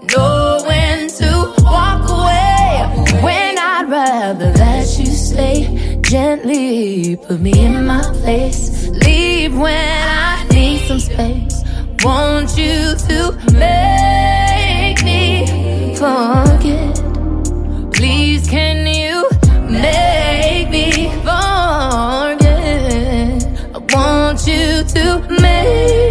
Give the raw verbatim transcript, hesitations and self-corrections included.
know when to walk away, when I'd rather that you stay. Gently put me in my place, leave when I need some space. Want you to make me forget. Please can you make me forget? I want you to make